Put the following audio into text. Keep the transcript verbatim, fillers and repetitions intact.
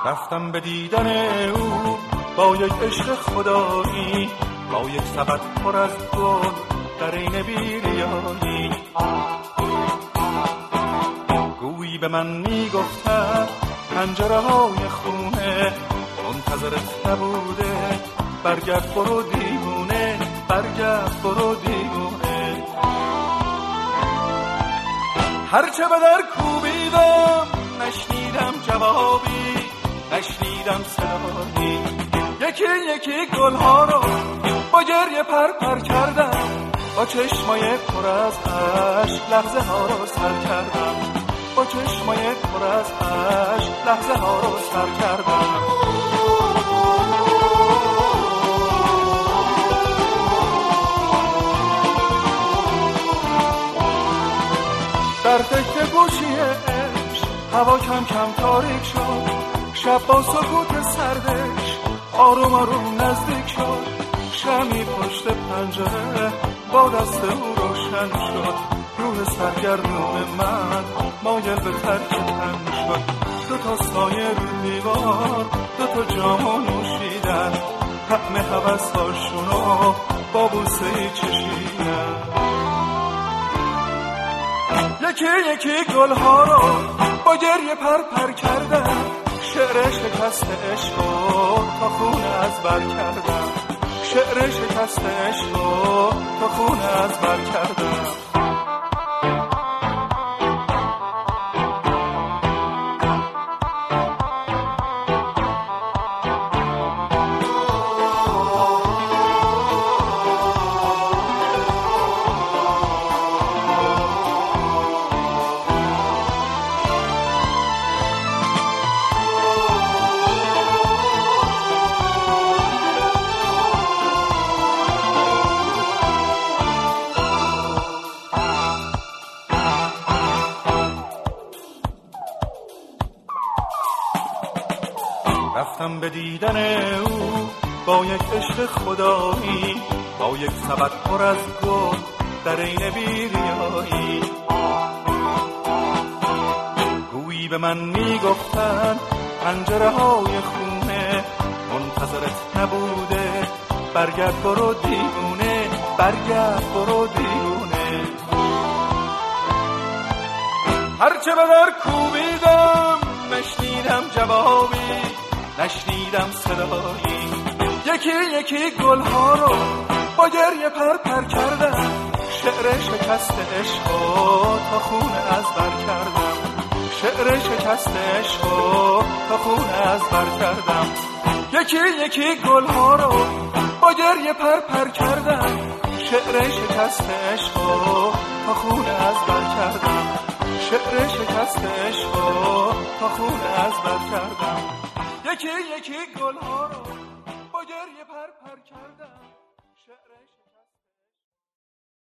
رفتم به دیدن او با یک عشق خدایی، با یک سبد پر از گل در این بیریایی. گویی به من میگفتن پنجره های خونه منتظرت نبوده، برگرد برو دیوونه، برگرد برو دیوونه. هرچه به در کوبیدم نشنیدم جوابی، نشنیدم صدایی. یکی یکی گلها رو با گریه پر پر کردم، با چشمای پر از اشک لحظه ها رو سر کردم، با چشمای پر از اشک لحظه ها رو سر کردم. در فکر گوشی عشق هوا کم کم تاریک شد، شب با سکوت سردش آروم آروم نزدیک شد. شمی پشت پنجره با دست او روشن شد، روح سرگردون من مایل به ترک تن شد. دو تا سایه رو دیوار، دو تا جامو نوشیدن، طعم هوس‌هاشونو با بوسه‌ای چشیدن. یکی یکی گلها رو با گریه پر پر کردم، شعر شکست عشقو تا خون از بر کردم، شعر شکست عشقو تا خون از بر کردم. رفتم به دیدن او با یک عشق خدایی، با یک سبد پر از گل در این بیریایی. گویی به من میگفتن پنجره های خونه منتظرت نبوده، برگرد برو دیوونه، برگرد برو دیوونه. هرچه به در کوبیدم نشنیدم جوابی، نشنیدم صدایی. یکی یکی گلها رو با گریه پر پر کردم، شعر شکست عشقو تا خون از بر کردم، شعر شکست عشقو تا خون از بر کردم. یکی یکی گلها رو با گریه پر پر کردم، شعر شکست عشقو تا خون از بر کردم، شعر شکست عشقو تا خون از بر کردم. یکی یکی گلها رو